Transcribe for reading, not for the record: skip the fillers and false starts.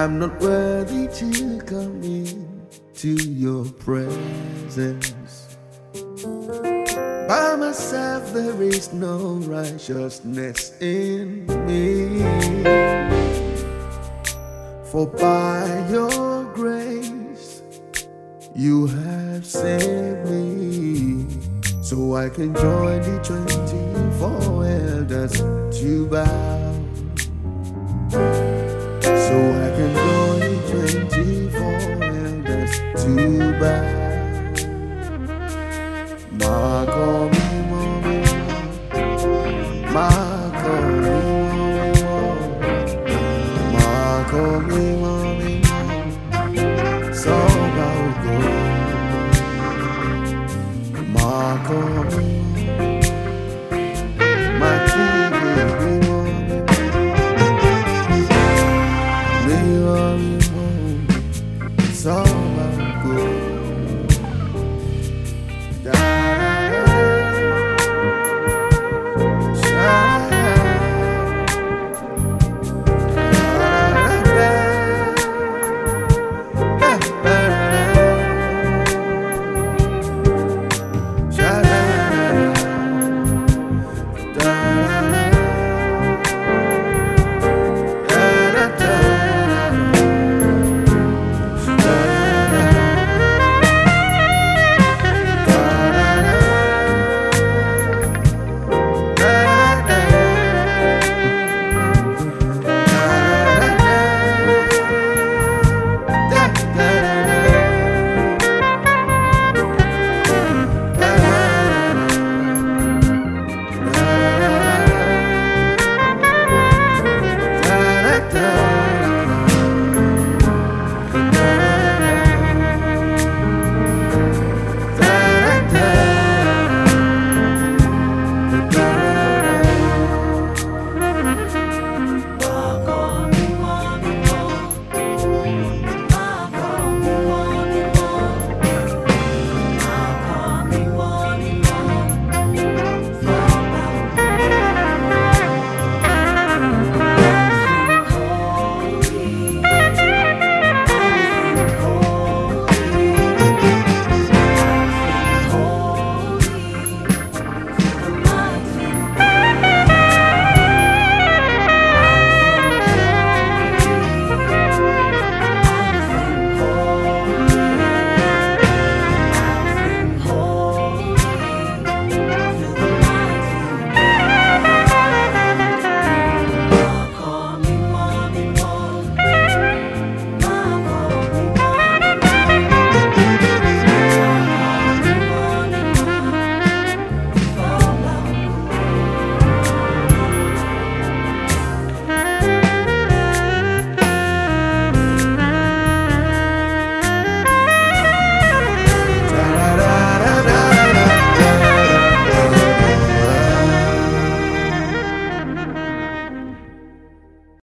I'm not worthy to come in to your presence. By myself there is no righteousness in me, for by your grace you have saved me, so I can join the 24 elders to bow. So I can join the 24 elders to bow.